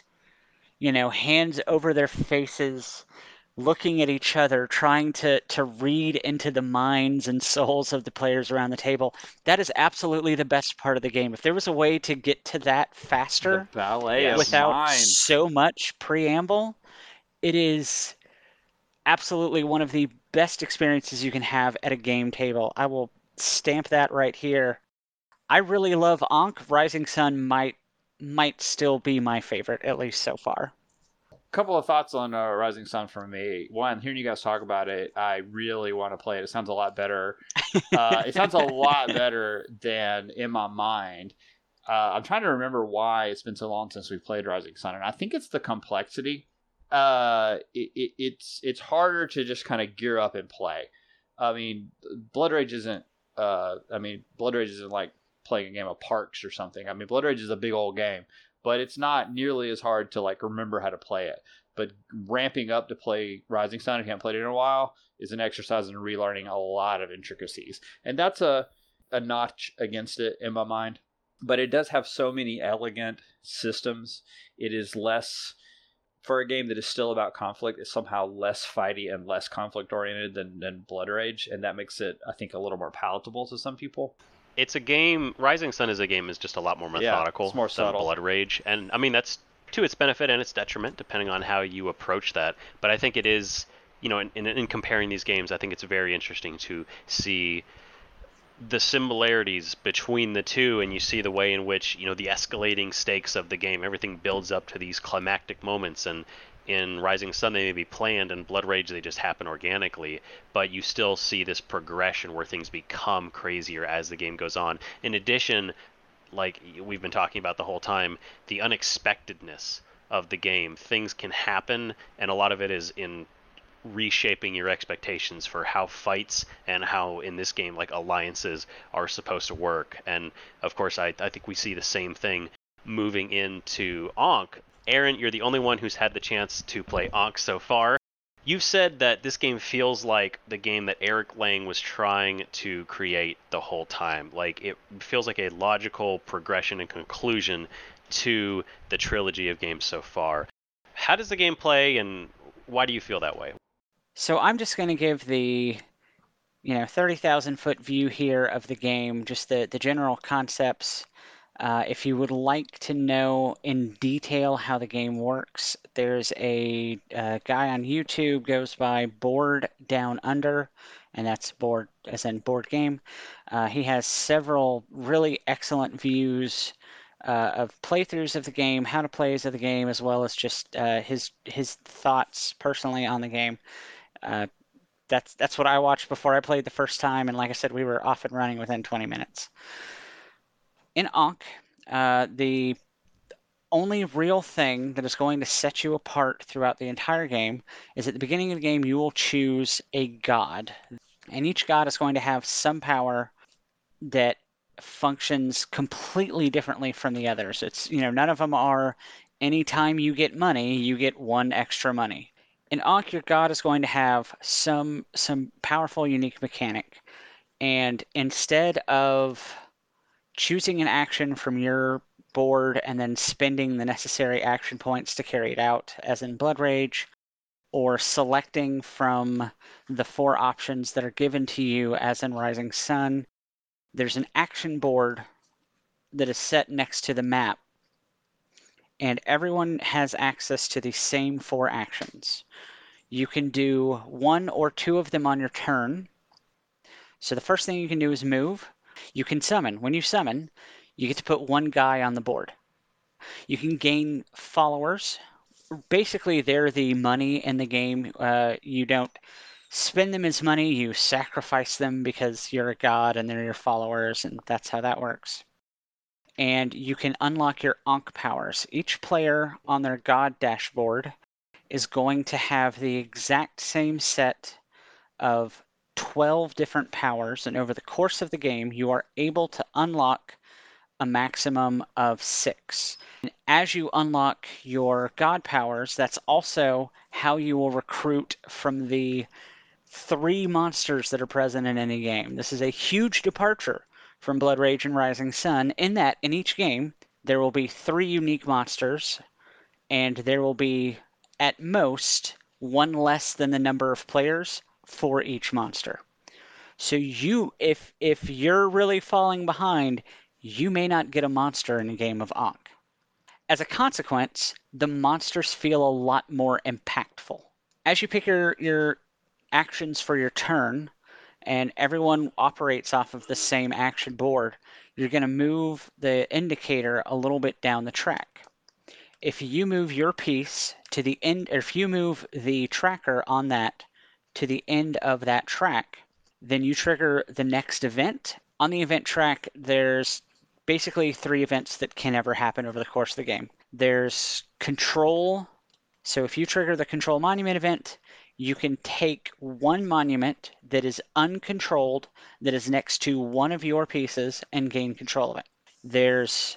hands over their faces, looking at each other, trying to read into the minds and souls of the players around the table. That is absolutely the best part of the game. If there was a way to get to that faster, the ballet of without minds. so much preamble, it is absolutely one of the best experiences you can have at a game table. I will stamp that right here. I really love Ankh. Rising Sun might still be my favorite, at least so far. Couple of thoughts on Rising Sun from me. One, hearing you guys talk about it, I really want to play it. It sounds a lot better. It sounds a lot better than in my mind. I'm trying to remember why it's been so long since we played Rising Sun, and I think it's the complexity. It's harder to just kind of gear up and play. I mean, Blood Rage isn't like playing a game of Parks or something. I mean, Blood Rage is a big old game, but it's not nearly as hard to like remember how to play it. But ramping up to play Rising Sun, if you haven't played it in a while, is an exercise in relearning a lot of intricacies. And that's a notch against it in my mind. But it does have so many elegant systems. It is less, for a game that is still about conflict, is somehow less fighty and less conflict oriented than Blood Rage. And that makes it, I think, a little more palatable to some people. It's a game, Rising Sun is just a lot more methodical it's more than subtle. Blood Rage. And I mean, that's to its benefit and its detriment, depending on how you approach that. But I think it is, in comparing these games, I think it's very interesting to see the similarities between the two, and you see the way in which, the escalating stakes of the game, everything builds up to these climactic moments, and in Rising Sun they may be planned, and Blood Rage they just happen organically, but you still see this progression where things become crazier as the game goes on. In addition, like we've been talking about the whole time, the unexpectedness of the game. Things can happen, and a lot of it is in reshaping your expectations for how fights and how, in this game, like alliances are supposed to work. And of course, I think we see the same thing moving into Ankh. Aaron, you're the only one who's had the chance to play Ankh so far. You've said that this game feels like the game that Eric Lang was trying to create the whole time. Like, it feels like a logical progression and conclusion to the trilogy of games so far. How does the game play, and why do you feel that way? So I'm just going to give the 30,000-foot view here of the game, just the general concepts. If you would like to know in detail how the game works, there's a guy on YouTube goes by Board Down Under, and that's board as in board game. He has several really excellent views of playthroughs of the game, how to plays of the game, as well as just his thoughts personally on the game. That's what I watched before I played the first time, and like I said, we were off and running within 20 minutes. In Ankh, the only real thing that is going to set you apart throughout the entire game is at the beginning of the game you will choose a god, and each god is going to have some power that functions completely differently from the others. It's none of them are anytime you get money, you get one extra money. In Ankh, your god is going to have some powerful, unique mechanic. And instead of choosing an action from your board and then spending the necessary action points to carry it out, as in Blood Rage, or selecting from the 4 options that are given to you, as in Rising Sun, there's an action board that is set next to the map, and everyone has access to the same 4 actions. You can do 1 or 2 of them on your turn. So the first thing you can do is move. You can summon. When you summon, you get to put 1 guy on the board. You can gain followers. Basically, they're the money in the game. You don't spend them as money, you sacrifice them because you're a god and they're your followers, and that's how that works. And you can unlock your Ankh powers. Each player on their god dashboard is going to have the exact same set of 12 different powers, and over the course of the game, you are able to unlock a maximum of 6. And as you unlock your god powers, that's also how you will recruit from the 3 monsters that are present in any game. This is a huge departure from Blood Rage and Rising Sun, in that in each game there will be 3 unique monsters, and there will be at most 1 less than the number of players for each monster. So if you're really falling behind, you may not get a monster in a game of Ankh. As a consequence, the monsters feel a lot more impactful. As you pick your actions for your turn, and everyone operates off of the same action board, you're going to move the indicator a little bit down the track. If you move your piece to the end, or if you move the tracker on that to the end of that track, then you trigger the next event. On the event track, there's basically 3 events that can ever happen over the course of the game. There's control. So if you trigger the control monument event, you can take 1 monument that is uncontrolled, that is next to one of your pieces, and gain control of it. There's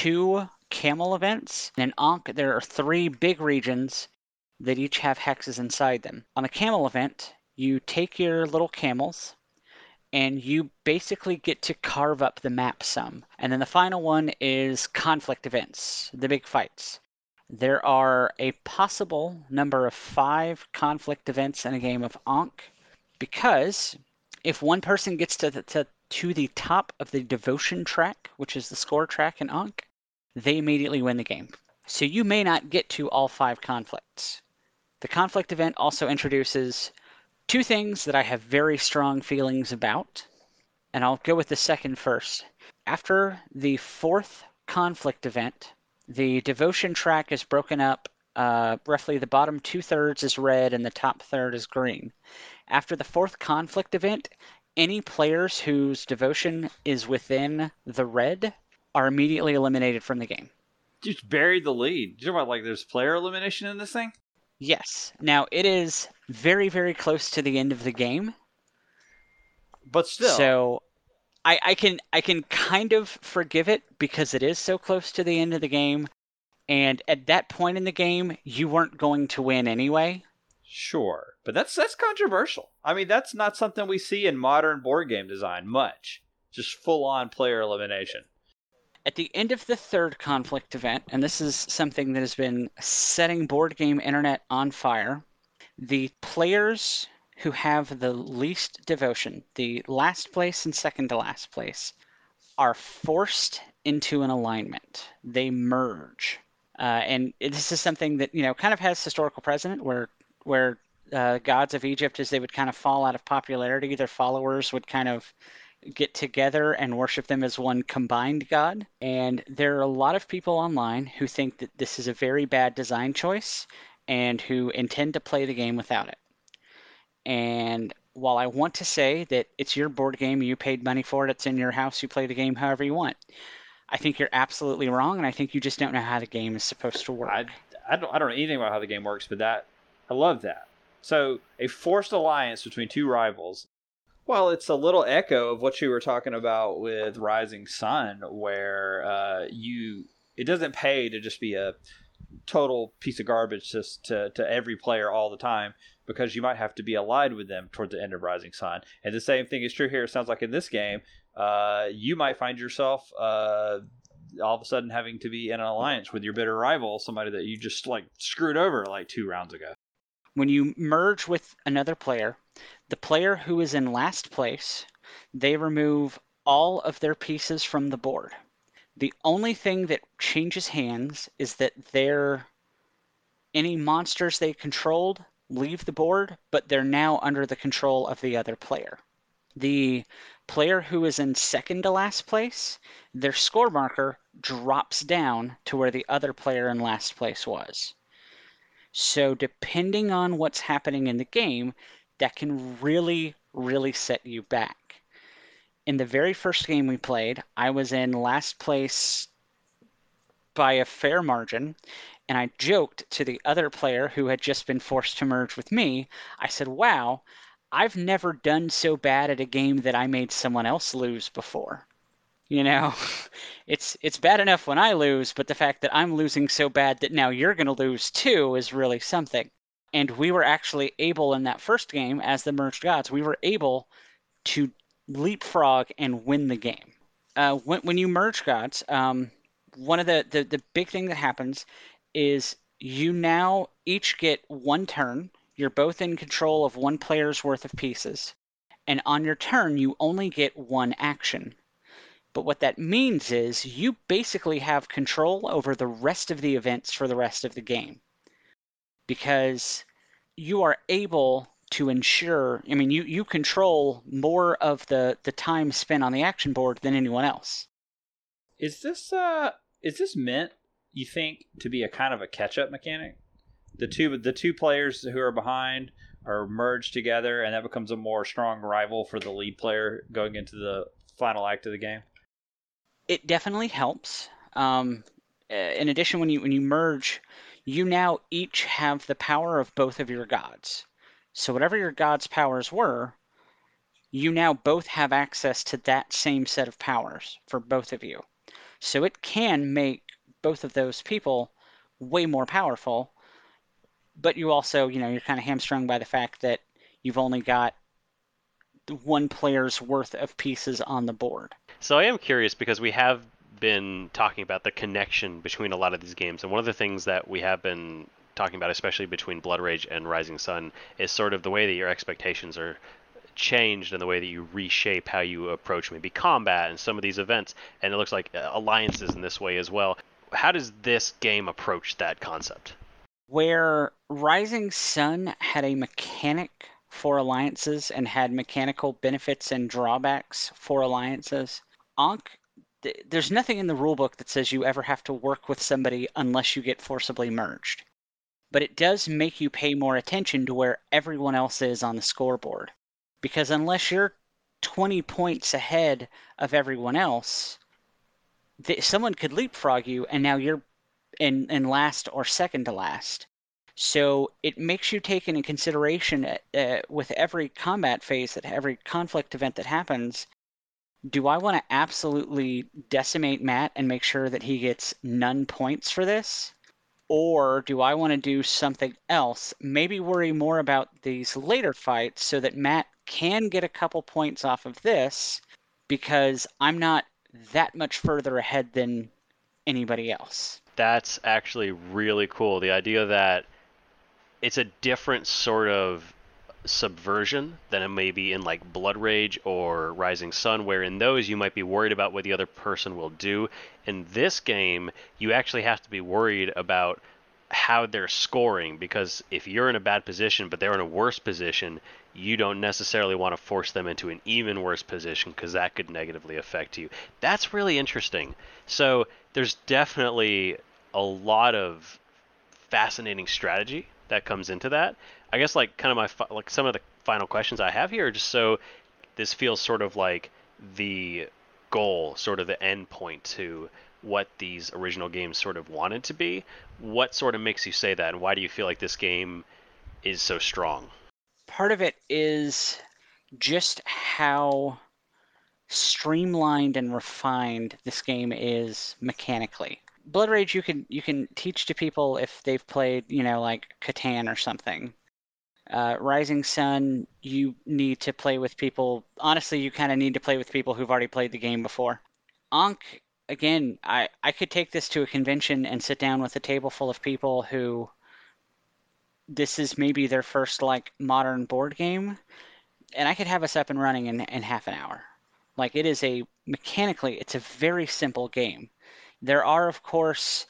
2 camel events. In Ankh, there are 3 big regions that each have hexes inside them. On the camel event, you take your little camels, and you basically get to carve up the map some. And then the final one is conflict events, the big fights. There are a possible number of 5 conflict events in a game of Ankh, because if one person gets to the top of the devotion track, which is the score track in Ankh, they immediately win the game. So you may not get to all 5 conflicts. The conflict event also introduces 2 things that I have very strong feelings about, and I'll go with the second first. After the 4th conflict event, the devotion track is broken up. Roughly the bottom 2/3 is red and the top third is green. After the 4th conflict event, any players whose devotion is within the red are immediately eliminated from the game. Just buried the lead. You're talking about there's player elimination in this thing? Yes. Now, it is very, very close to the end of the game. But still. So I can kind of forgive it because it is so close to the end of the game. And at that point in the game, you weren't going to win anyway. Sure. But that's controversial. I mean, that's not something we see in modern board game design much. Just full-on player elimination. At the end of the third conflict event, and this is something that has been setting board game internet on fire, the players who have the least devotion, the last place and second to last place, are forced into an alignment. They merge. And this is something that, kind of has historical precedent where gods of Egypt, as they would kind of fall out of popularity, their followers would kind of get together and worship them as one combined god. And there are a lot of people online who think that this is a very bad design choice and who intend to play the game without it. And while I want to say that it's your board game, you paid money for it, it's in your house, you play the game however you want, I think you're absolutely wrong, and I think you just don't know how the game is supposed to work. I don't know anything about how the game works, but I love that. So a forced alliance between two rivals. Well, it's a little echo of what you were talking about with Rising Sun, where it doesn't pay to just be a total piece of garbage just to every player all the time, because you might have to be allied with them toward the end of Rising Sun. And the same thing is true here. It sounds like in this game, you might find yourself all of a sudden having to be in an alliance with your bitter rival, somebody that you just screwed over 2 rounds ago. When you merge with another player, the player who is in last place, they remove all of their pieces from the board. The only thing that changes hands is that any monsters they controlled leave the board, but they're now under the control of the other player. The player who is in second to last place, their score marker drops down to where the other player in last place was. So depending on what's happening in the game, that can really, really set you back. In the very first game we played, I was in last place by a fair margin, and I joked to the other player who had just been forced to merge with me. I said, wow, I've never done so bad at a game that I made someone else lose before. It's bad enough when I lose, but the fact that I'm losing so bad that now you're going to lose too is really something. And we were actually able in that first game, as the Merged Gods, we were able to leapfrog and win the game. When you merge gods, one of the big thing that happens is you now each get one turn. You're both in control of one player's worth of pieces. And on your turn, you only get one action. But what that means is you basically have control over the rest of the events for the rest of the game. Because you are able to ensure, you control more of the time spent on the action board than anyone else. Is this meant, you think, to be a kind of a catch-up mechanic? The two players who are behind are merged together, and that becomes a more strong rival for the lead player going into the final act of the game? It definitely helps. In addition, when you merge, you now each have the power of both of your gods. So whatever your god's powers were, you now both have access to that same set of powers for both of you. So it can make both of those people way more powerful, but you also, you're kind of hamstrung by the fact that you've only got one player's worth of pieces on the board. So I am curious, because we have been talking about the connection between a lot of these games, and one of the things that we have been talking about, especially between Blood Rage and Rising Sun, is sort of the way that your expectations are changed and the way that you reshape how you approach maybe combat and some of these events, and it looks like alliances in this way as well. How does this game approach that concept? Where Rising Sun had a mechanic for alliances and had mechanical benefits and drawbacks for alliances, Ankh, there's nothing in the rulebook that says you ever have to work with somebody unless you get forcibly merged. But it does make you pay more attention to where everyone else is on the scoreboard. Because unless you're 20 points ahead of everyone else, someone could leapfrog you, and now you're in last or second to last. So it makes you take into consideration with every combat phase, that every conflict event that happens, do I want to absolutely decimate Matt and make sure that he gets none points for this? Or do I want to do something else? Maybe worry more about these later fights so that Matt can get a couple points off of this because I'm not that much further ahead than anybody else. That's actually really cool. The idea that it's a different sort of subversion than it may be in like Blood Rage or Rising Sun, where in those you might be worried about what the other person will do. In this game, you actually have to be worried about how they're scoring, because if you're in a bad position but they're in a worse position, you don't necessarily want to force them into an even worse position because that could negatively affect you. That's really interesting. So there's definitely a lot of fascinating strategy that comes into that. I guess like kind of like some of the final questions I have here are just so this feels sort of like the goal, sort of the end point to what these original games sort of wanted to be. What sort of makes you say that, and why do you feel like this game is so strong? Part of it is just how streamlined and refined this game is mechanically. Blood Rage you can teach to people if they've played, like Catan or something. Rising Sun, you need to play with people. Honestly, you kind of need to play with people who've already played the game before. Ankh, again, I could take this to a convention and sit down with a table full of people who this is maybe their first like modern board game, and I could have us up and running in half an hour. Like mechanically, it's a very simple game. There are, of course,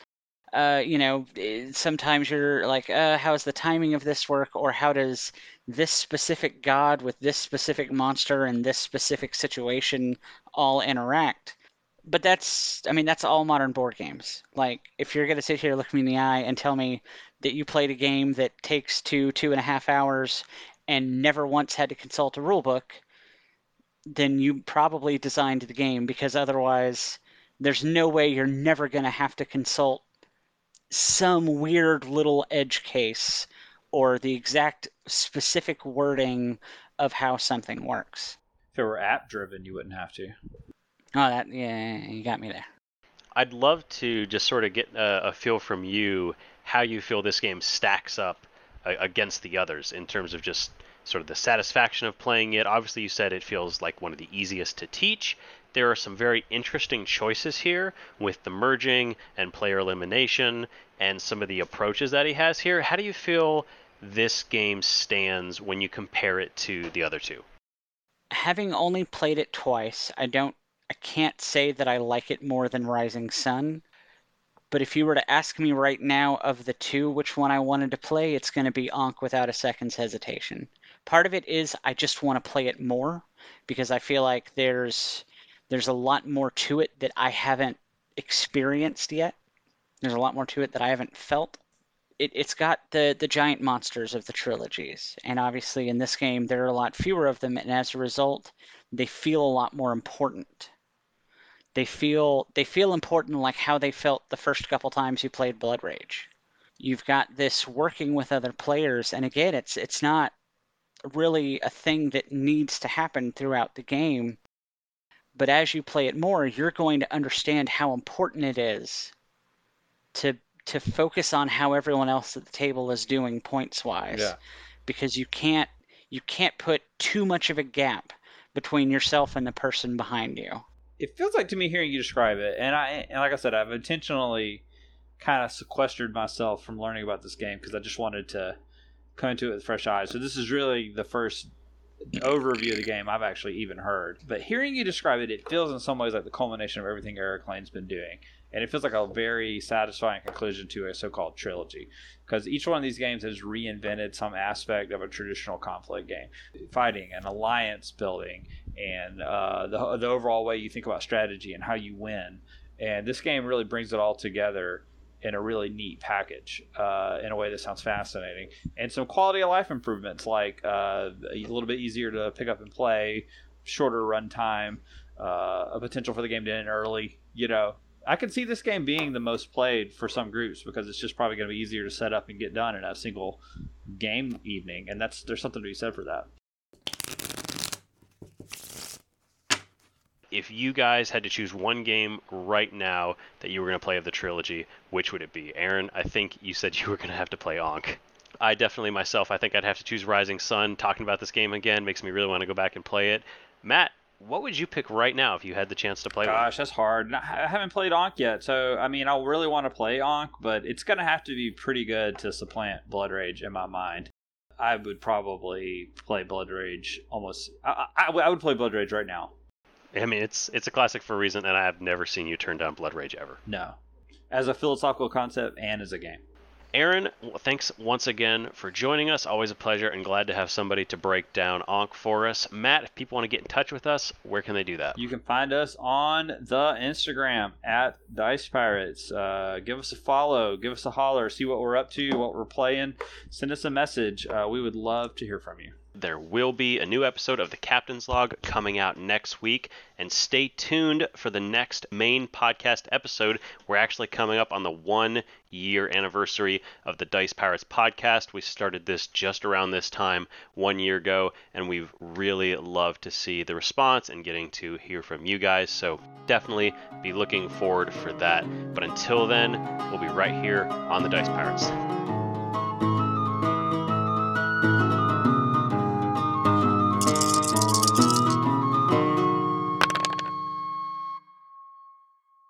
sometimes you're like, how does the timing of this work? Or how does this specific god with this specific monster and this specific situation all interact? But that's all modern board games. Like, if you're going to sit here, look me in the eye, and tell me that you played a game that takes 2.5 hours and never once had to consult a rule book, then you probably designed the game, because otherwise there's no way you're never going to have to consult some weird little edge case or the exact specific wording of how something works. If it were app driven, you wouldn't have to. Oh, yeah, you got me there. I'd love to just sort of get a feel from you how you feel this game stacks up against the others in terms of just sort of the satisfaction of playing it. Obviously, you said it feels like one of the easiest to teach. There are some very interesting choices here with the merging and player elimination and some of the approaches that he has here. How do you feel this game stands when you compare it to the other two? Having only played it twice, I can't say that I like it more than Rising Sun. But if you were to ask me right now of the two which one I wanted to play, it's going to be Ankh without a second's hesitation. Part of it is I just want to play it more because I feel like there's a lot more to it that I haven't experienced yet. There's a lot more to it that I haven't felt. It's got the giant monsters of the trilogies, and obviously in this game there are a lot fewer of them, and as a result, they feel a lot more important. They feel important like how they felt the first couple times you played Blood Rage. You've got this working with other players, and again, it's not really a thing that needs to happen throughout the game. But as you play it more, you're going to understand how important it is to focus on how everyone else at the table is doing points wise. Yeah. Because you can't put too much of a gap between yourself and the person behind you. It feels like to me hearing you describe it, and like I said, I've intentionally kind of sequestered myself from learning about this game because I just wanted to come into it with fresh eyes. So this is really the first overview of the game I've actually even heard. But hearing you describe it, it feels in some ways like the culmination of everything Eric Lane's been doing. And it feels like a very satisfying conclusion to a so-called trilogy. Because each one of these games has reinvented some aspect of a traditional conflict game. Fighting and alliance building and the overall way you think about strategy and how you win. And this game really brings it all together in a really neat package in a way that sounds fascinating. And some quality of life improvements like a little bit easier to pick up and play, shorter run time, a potential for the game to end early. I could see this game being the most played for some groups because it's just probably going to be easier to set up and get done in a single game evening. And there's something to be said for that. if you guys had to choose one game right now that you were going to play of the trilogy, which would it be? Aaron, I think you said you were going to have to play Ankh. I definitely myself, I think I'd have to choose Rising Sun. Talking about this game again makes me really want to go back and play it. Matt, what would you pick right now if you had the chance to play one? Gosh, that's hard. I haven't played Ankh yet, so I mean, I really want to play Ankh, but it's going to have to be pretty good to supplant Blood Rage in my mind. I would probably play Blood Rage almost. I would play Blood Rage right now. I mean, it's a classic for a reason, and I have never seen you turn down Blood Rage ever. No, as a philosophical concept and as a game. Aaron, thanks once again for joining us. Always a pleasure, and glad to have somebody to break down Ankh for us. Matt, if people want to get in touch with us, where can they do that? You can find us on the Instagram at Dice Pirates. Give us a follow, give us a holler, see what we're up to, what we're playing. Send us a message. We would love to hear from you. There will be a new episode of the Captain's Log coming out next week, and stay tuned for the next main podcast episode. We're actually coming up on the 1-year anniversary of the Dice Pirates podcast. We started this just around this time 1 year ago, and we've really loved to see the response and getting to hear from you guys, so definitely be looking forward for that. But until then, we'll be right here on the Dice Pirates.